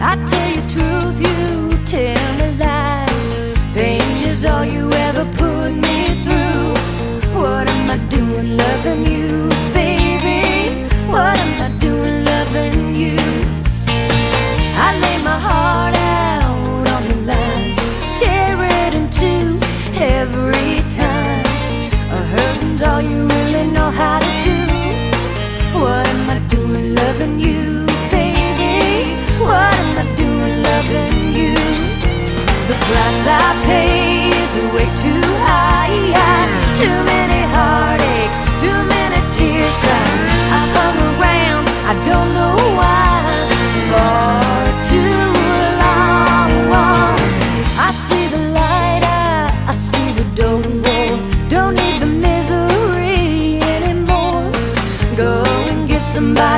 I tell you truth, you tell me lies. Pain is all you ever put me through. What am I doing loving you, baby? What am I doing loving you? I lay my heart out on the line, tear it in two every time. A hurting's all you really know how to do. What am I doing loving you, baby? What am I doing loving you? The price I pay is way too high. Too many heartaches, too many tears cried. I hung around, I don't know why, for too long. I see the light, I see the door. Don't need the misery anymore. Go and give somebody